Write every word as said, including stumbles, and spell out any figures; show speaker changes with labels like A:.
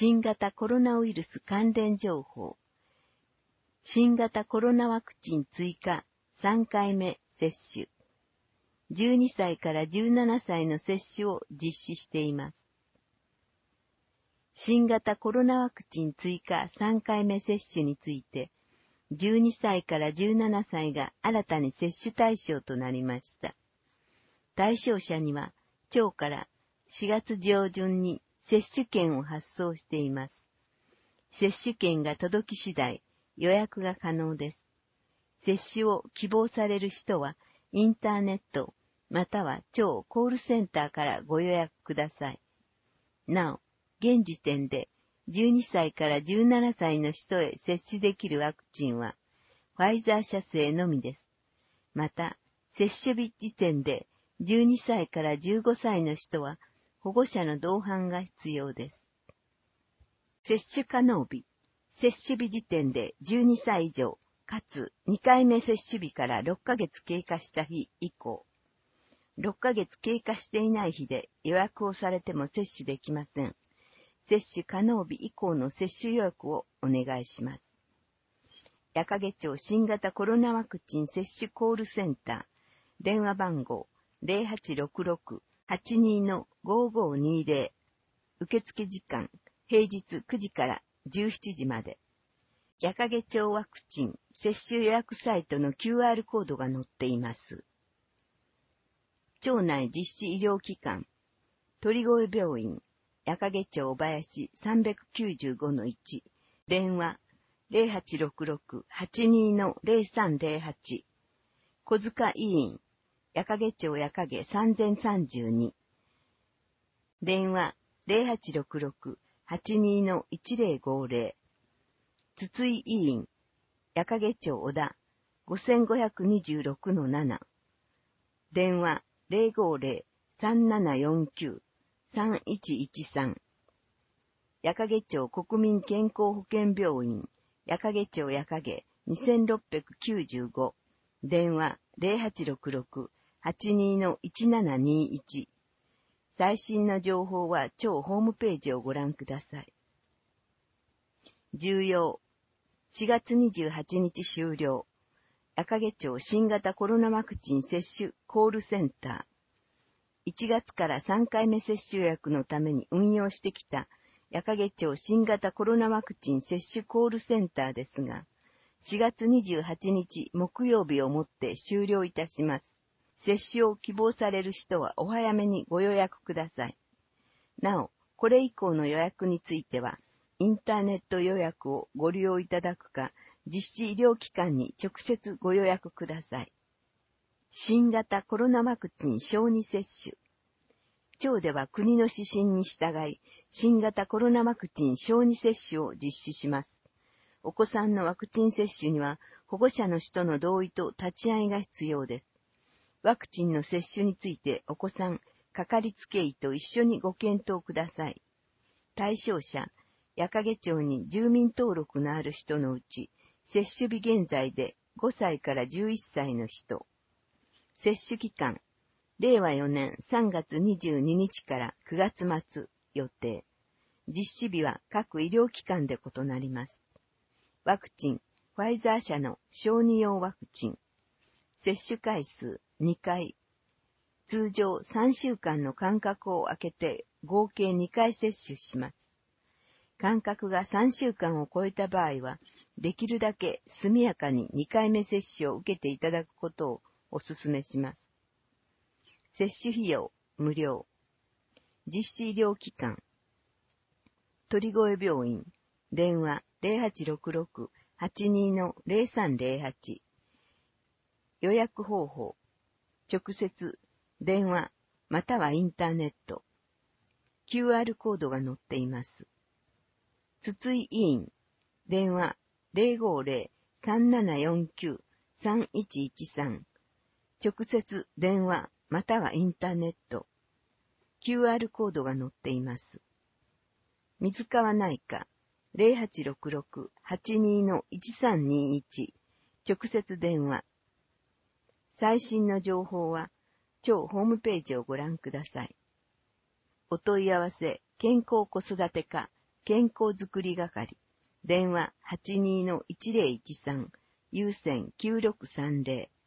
A: 新型コロナウイルス関連情報。新型コロナワクチン追加さんかいめ接種。じゅうにさいからじゅうななさいの接種を実施しています。新型コロナワクチン追加さんかいめ接種について、じゅうにさいからじゅうななさいが新たに接種対象となりました。対象者には、町からしがつ上旬に接種券を発送しています。接種券が届き次第、予約が可能です。接種を希望される人は、インターネット、または町コールセンターからご予約ください。なお、現時点でじゅうにさいからじゅうななさいの人へ接種できるワクチンは、ファイザー社製のみです。また、接種日時点でじゅうにさいからじゅうごさいの人は、保護者の同伴が必要です。接種可能日。接種日時点でじゅうにさい以上、かつにかいめ接種日からろっかげつ経過した日以降。ろっかげつ経過していない日で予約をされても接種できません。接種可能日以降の接種予約をお願いします。矢掛町新型コロナワクチン接種コールセンター。電話番号 ゼロはちろくろく はちに ごごにゼロ。受付時間、平日くじからじゅうしちじまで。矢掛町ワクチン接種予約サイトの キューアール コードが載っています。町内実施医療機関、鳥越病院、矢掛町小林 さんきゅうごのいち。電話ゼロはちろくろく はちに ゼロさんゼロはち。小塚医院、矢掛町矢掛さんぜんさんじゅうに。電話ゼロはちろくろく はちに いちゼロごゼロ。筒井医院、矢掛町小田ごごにろくのなな。電話ゼロごゼロ さんななよんきゅう さんいちいちさん。矢掛町国民健康保険病院、矢掛町矢掛にろくきゅうご。電話ゼロはちろくろく はちに いちななにいち。最新の情報は町ホームページをご覧ください。重要。しがつにじゅうはちにち終了。矢掛町新型コロナワクチン接種コールセンター。いちがつからさんかいめ接種予約のために運用してきた矢掛町新型コロナワクチン接種コールセンターですが、しがつにじゅうはちにち木曜日をもって終了いたします。接種を希望される人はお早めにご予約ください。なお、これ以降の予約については、インターネット予約をご利用いただくか、実施医療機関に直接ご予約ください。新型コロナワクチン小児接種。町では国の指針に従い、新型コロナワクチン小児接種を実施します。お子さんのワクチン接種には、保護者の人の同意と立ち会いが必要です。ワクチンの接種についてお子さん、かかりつけ医と一緒にご検討ください。対象者、矢掛町に住民登録のある人のうち、接種日現在でごさいからじゅういっさいの人。接種期間、れいわよねんさんがつにじゅうににちからくがつまつ予定。実施日は各医療機関で異なります。ワクチン、ファイザー社の小児用ワクチン。接種回数にかい。通常さんしゅうかんの間隔を空けて合計にかい接種します。間隔がさんしゅうかんを超えた場合は、できるだけ速やかににかいめ接種を受けていただくことをお勧めします。接種費用無料。実施医療機関。鳥越病院。電話ゼロはちろくろく はちに ゼロさんゼロはち。予約方法。直接、電話、またはインターネット。キューアール コードが載っています。筒井医院。電話ゼロごゼロ さんななよんきゅう さんいちいちさん。直接電話またはインターネット。キューアール コードが載っています。水川内科。ゼロはちろくろく はちに いちさんにいち。直接電話。最新の情報は、町ホームページをご覧ください。お問い合わせ、健康子育て課健康づくり係、電話 はちにーのいちぜろいちさん、有線きゅうろくさんぜろ、